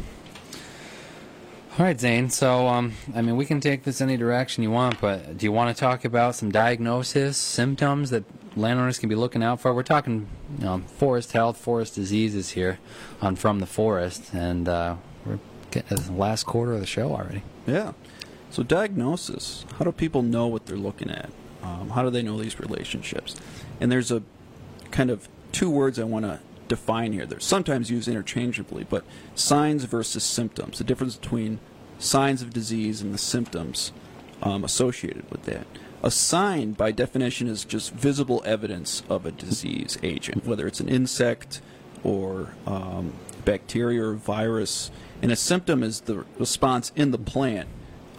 All right, Zane. So, we can take this any direction you want, but do you want to talk about some diagnosis, symptoms that landowners can be looking out for? We're talking, forest health, forest diseases here on From the Forest, and we're getting to the last quarter of the show already. Yeah. So diagnosis, how do people know what they're looking at? How do they know these relationships? And there's a kind of two words I want to define here. They're sometimes used interchangeably, but signs versus symptoms, the difference between signs of disease and the symptoms associated with that. A sign, by definition, is just visible evidence of a disease agent, whether it's an insect or bacteria or virus. And a symptom is the response in the plant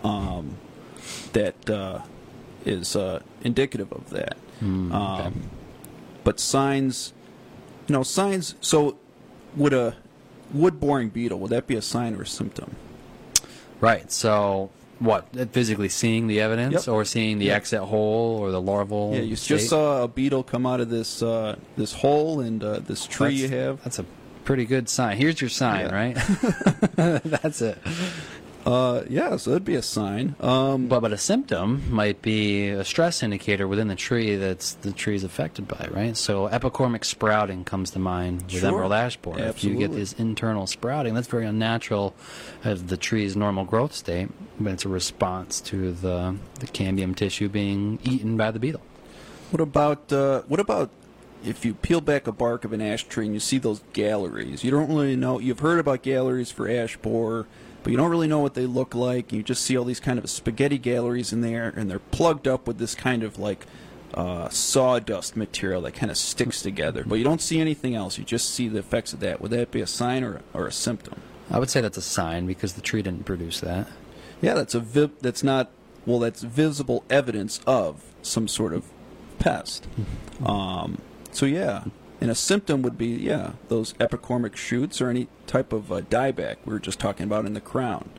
that is indicative of that. Okay. But signs, signs, so would a wood-boring beetle, would that be a sign or a symptom? Right, so what, physically seeing the evidence? Yep. Or seeing the exit hole or the larval Yeah, you state? just saw a beetle come out of this this hole and this tree you have. That's a pretty good sign. Here's your sign, right? That's it. Yeah, so that'd be a sign. But a symptom might be a stress indicator within the tree that's the tree's affected by, right? So epicormic sprouting comes to mind with Sure. emerald ash borer. If you get Absolutely. this internal sprouting, that's very unnatural as the tree's normal growth state, but it's a response to the cambium tissue being eaten by the beetle. What about if you peel back a bark of an ash tree and you see those galleries? You don't really know. You've heard about galleries for ash borer, but you don't really know what they look like. You just see all these kind of spaghetti galleries in there, and they're plugged up with this kind of like sawdust material that kind of sticks together. But you don't see anything else. You just see the effects of that. Would that be a sign or a symptom? I would say that's a sign because the tree didn't produce that. Yeah, that's that's visible evidence of some sort of pest. So yeah, and a symptom would be those epicormic shoots or any type of dieback we were just talking about in the crown.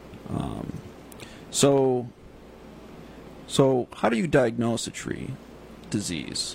So how do you diagnose a tree disease?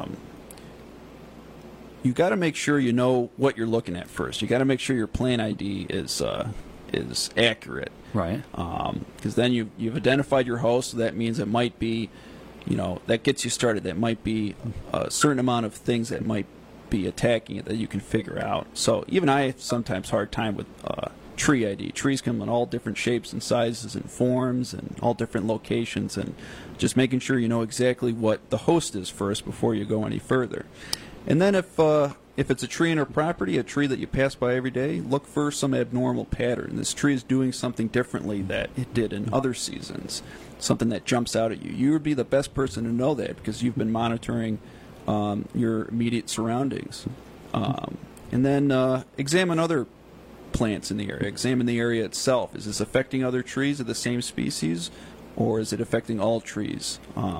You got to make sure you know what you're looking at first. You got to make sure your plant ID is accurate. Right. Because then you've identified your host, so that means it might be, that gets you started. That might be a certain amount of things that might be attacking it that you can figure out. So even I have sometimes hard time with tree ID. Trees come in all different shapes and sizes and forms and all different locations, and just making sure you know exactly what the host is first before you go any further. And then if if it's a tree in our property, a tree that you pass by every day, look for some abnormal pattern. This tree is doing something differently that it did in other seasons, something that jumps out at you. You would be the best person to know that because you've been monitoring your immediate surroundings. And then examine other plants in the area. Examine the area itself. Is this affecting other trees of the same species, or is it affecting all trees?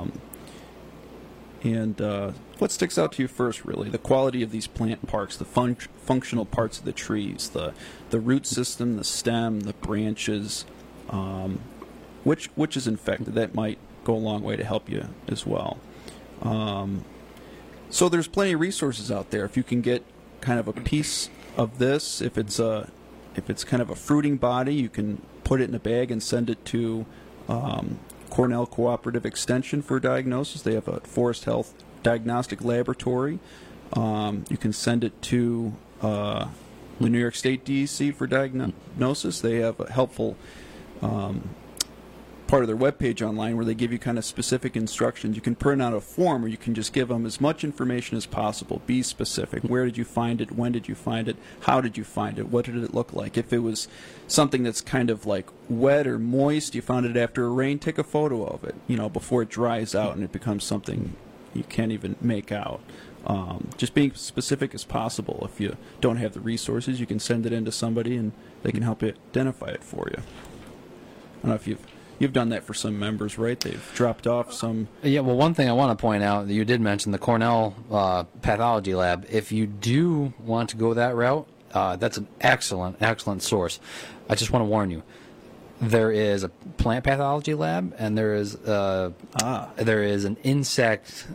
And what sticks out to you first, really? The quality of these plant parks, the functional parts of the trees, the root system, the stem, the branches, which is infected. That might go a long way to help you as well. So there's plenty of resources out there. If you can get kind of a piece of this, if it's kind of a fruiting body, you can put it in a bag and send it to Cornell Cooperative Extension for diagnosis. They have a Forest Health Diagnostic Laboratory. You can send it to the New York State DEC for diagnosis. They have a helpful part of their webpage online where they give you kind of specific instructions. You can print out a form, or you can just give them as much information as possible. Be specific. Where did you find it? When did you find it? How did you find it? What did it look like? If it was something that's kind of like wet or moist, you found it after a rain, take a photo of it, before it dries out and it becomes something you can't even make out. Just being specific as possible. If you don't have the resources, you can send it in to somebody and they can help you identify it for you. I don't know if you've done that for some members, right? They've dropped off some... Yeah, well, one thing I want to point out, you did mention the Cornell Pathology Lab. If you do want to go that route, that's an excellent source. I just want to warn you. There is a plant pathology lab, and there is an insect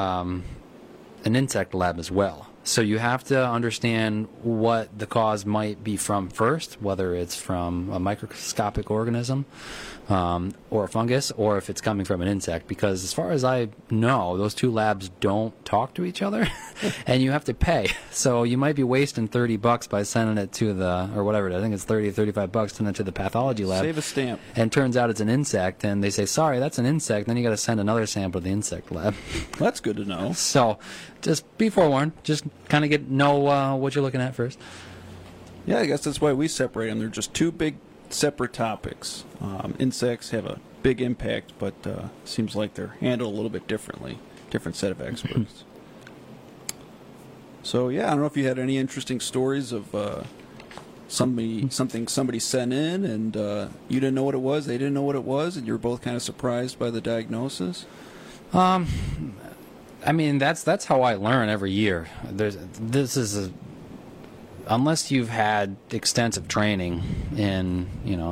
lab as well. So you have to understand what the cause might be from first, whether it's from a microscopic organism or a fungus, or if it's coming from an insect. Because as far as I know, those two labs don't talk to each other, and you have to pay. So you might be wasting $30 by sending it to or whatever. I think it's $30 or $35, sending it to the pathology lab. Save a stamp. And turns out it's an insect, and they say, sorry, that's an insect. Then you got to send another sample to the insect lab. That's good to know. So just be forewarned. Just kind of know what you're looking at first. Yeah, I guess that's why we separate them. They're just two big separate topics. Insects have a big impact, but seems like they're handled a little bit differently. Different set of experts. So yeah, I don't know if you had any interesting stories of something somebody sent in and you didn't know what it was, they didn't know what it was, and you were both kind of surprised by the diagnosis. I mean, that's how I learn every year. Unless you've had extensive training in,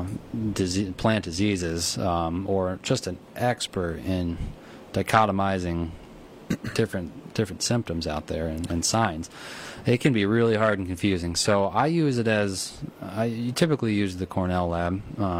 plant diseases, or just an expert in dichotomizing different symptoms out there and signs, it can be really hard and confusing. So I use it you typically use the Cornell lab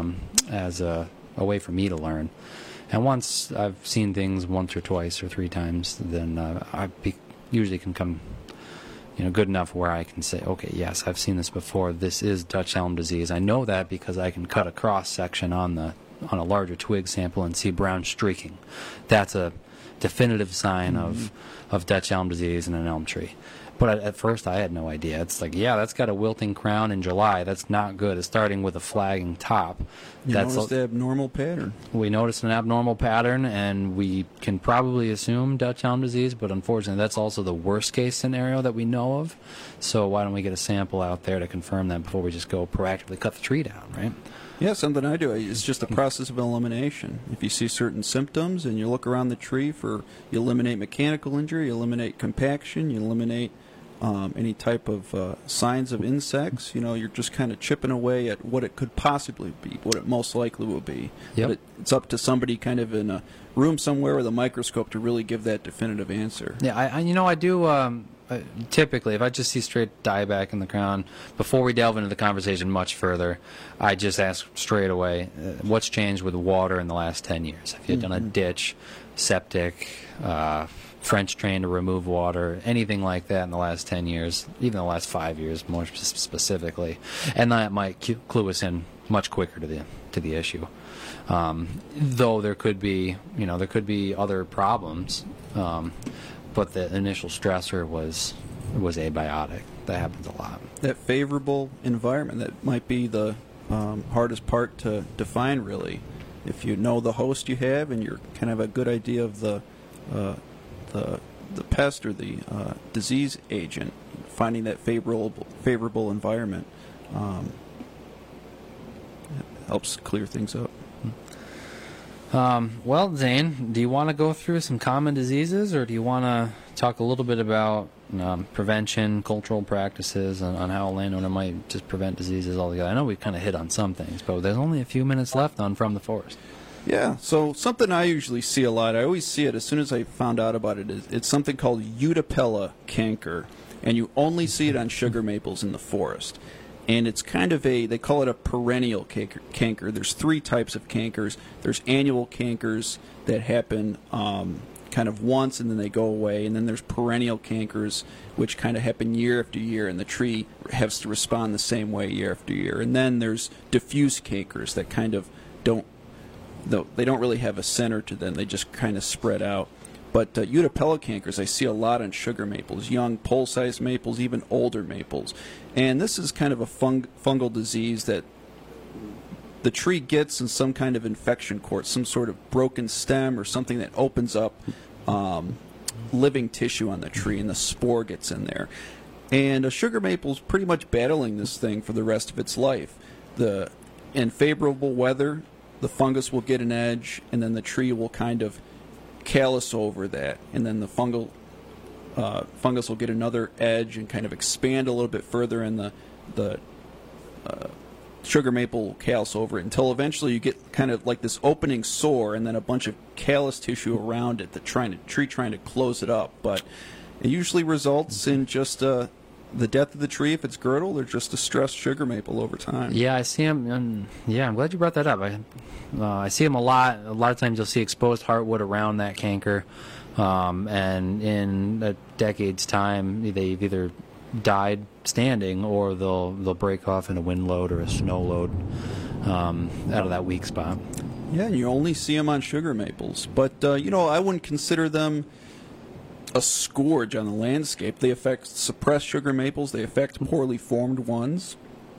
as a way for me to learn. And once I've seen things once or twice or three times, then I usually can come, good enough where I can say, okay, yes, I've seen this before. This is Dutch elm disease. I know that because I can cut a cross section on a larger twig sample and see brown streaking. That's a definitive sign of Dutch elm disease in an elm tree. But at first I had no idea. It's like, yeah, that's got a wilting crown in July. That's not good. It's starting with a flagging top. You noticed the abnormal pattern. We noticed an abnormal pattern, and we can probably assume Dutch elm disease, but unfortunately that's also the worst-case scenario that we know of. So why don't we get a sample out there to confirm that before we just go proactively cut the tree down, right? Yeah, something I do. It's just a process of elimination. If you see certain symptoms and you look around the tree you eliminate mechanical injury, you eliminate compaction, you eliminate any type of signs of insects, you're just kind of chipping away at what it could possibly be, what it most likely will be. Yep. But it's up to somebody kind of in a room somewhere with a microscope to really give that definitive answer. Yeah, I do. Typically, if I just see straight dieback in the crown, before we delve into the conversation much further, I just ask straight away, what's changed with water in the last 10 years? Have you done a ditch, septic, French drain to remove water, anything like that in the last 10 years, even the last 5 years more specifically? And that might clue us in much quicker to the issue. Though there could be other problems, but the initial stressor was was abiotic. That happens a lot. That favorable environment, that might be the hardest part to define, really. If you know the host you have and you're kind of a good idea of the pest or the disease agent, finding that favorable environment helps clear things up. Well, Zane, do you want to go through some common diseases, or do you want to talk a little bit about prevention, cultural practices, on how a landowner might just prevent diseases altogether? I know we kind of hit on some things, but there's only a few minutes left on From the Forest. Yeah, so something I usually see a lot, I always see it as soon as I found out about it, it's something called Utapella canker, and you only see it on sugar maples in the forest. And it's kind of they call it a perennial canker. There's 3 types of cankers. There's annual cankers that happen kind of once and then they go away. And then there's perennial cankers, which kind of happen year after year, and the tree has to respond the same way year after year. And then there's diffuse cankers that kind of don't really have a center to them. They just kind of spread out. But Utapella cankers I see a lot on sugar maples, young pole-sized maples, even older maples. And this is kind of a fungal disease that the tree gets in some kind of infection course, some sort of broken stem or something that opens up living tissue on the tree, and the spore gets in there. And a sugar maple's pretty much battling this thing for the rest of its life. In favorable weather, the fungus will get an edge, and then the tree will kind of callus over that, and then the fungus will get another edge and kind of expand a little bit further, and the sugar maple will callus over it until eventually you get kind of like this opening sore and then a bunch of callus tissue around it, the tree trying to close it up. But it usually results in just the death of the tree if it's girdled, or just a stressed sugar maple over time. Yeah, I see them. And I'm glad you brought that up. I see them a lot. A lot of times you'll see exposed heartwood around that canker, and in a decade's time, they've either died standing or they'll break off in a wind load or a snow load out of that weak spot. Yeah, and you only see them on sugar maples. But, I wouldn't consider them a scourge on the landscape. They affect suppressed sugar maples. They affect poorly formed ones.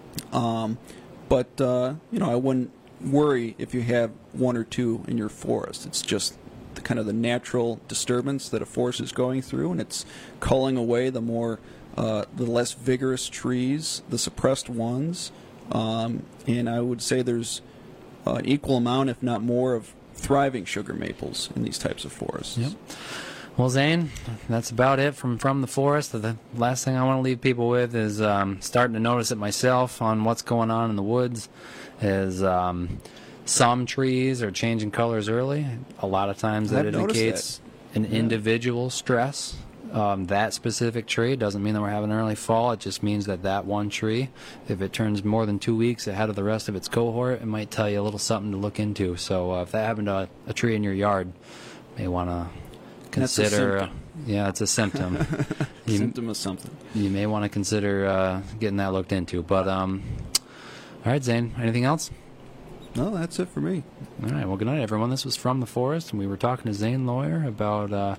But I wouldn't worry if you have 1 or 2 in your forest. It's just kind of the natural disturbance that a forest is going through, and it's culling away the less vigorous trees, the suppressed ones. And I would say there's an equal amount, if not more, of thriving sugar maples in these types of forests. Yep. Well, Zane, that's about it from the forest. The last thing I want to leave people with is starting to notice it myself on what's going on in the woods. Is some trees are changing colors early. A lot of times that indicates an individual stress. That specific tree doesn't mean that we're having an early fall. It just means that one tree, if it turns more than 2 weeks ahead of the rest of its cohort, it might tell you a little something to look into. So if that happened to a tree in your yard, you may want to consider. It's a symptom. Symptom of something. You may want to consider getting that looked into. But all right, Zane, anything else? No, that's it for me. All right, well, good night, everyone. This was From the Forest, and we were talking to Zane Lawyer about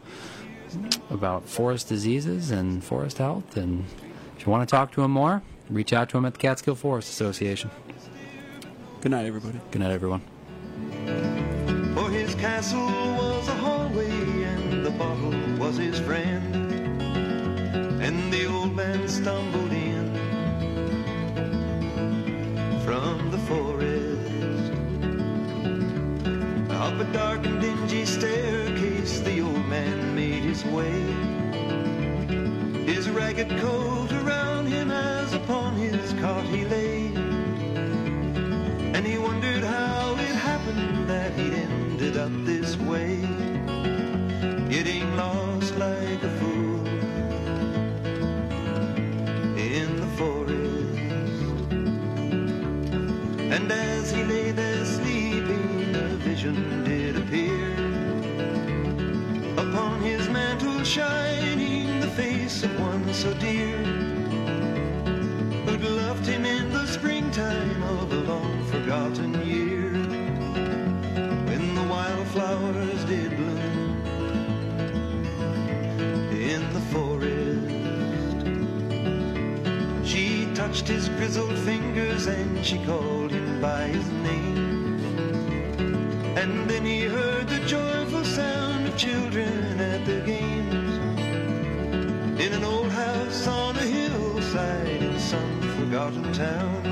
forest diseases and forest health. And if you want to talk to him more, reach out to him at the Catskill Forest Association. Good night, everybody. Good night, everyone. For his castle was a hallway, and the bottle was his friend. And the old man stumbled in from the forest, up a dark and dingy staircase the old man made his way, his ragged coat around him as upon his cot he lay. And he wondered how it happened that he'd ended up this way, getting lost like a fool in the forest. And as he lay there sleeping, a vision did appear, upon his mantle shining the face of one so dear, who'd loved him in the springtime of a long forgotten year, when the wildflowers did bloom in the forest. grizzled fingers and she called him by his name. And then he heard the joyful sound of children at their games in an old house on a hillside in some forgotten town.